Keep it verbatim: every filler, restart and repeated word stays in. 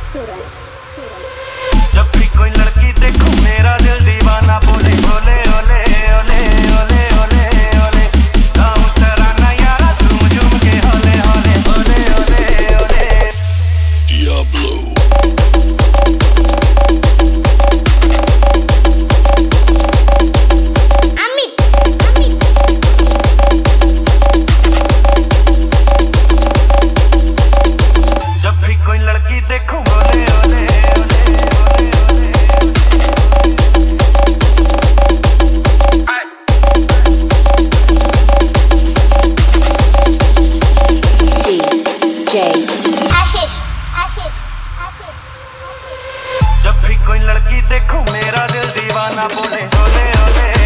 जब भी कोई लड़की देखूं मेरा दिल दीवाना बोले ओले ओले ओले ओले ओले ओले गाऊं तराना यारा झूम झूम के होले होले ओले ओले ओले Diablo Amit Amit जब भी कोई लड़की देखूं ओले ओले जब भी कोई लड़की देखूं मेरा दिल दीवाना बोले ओले ओले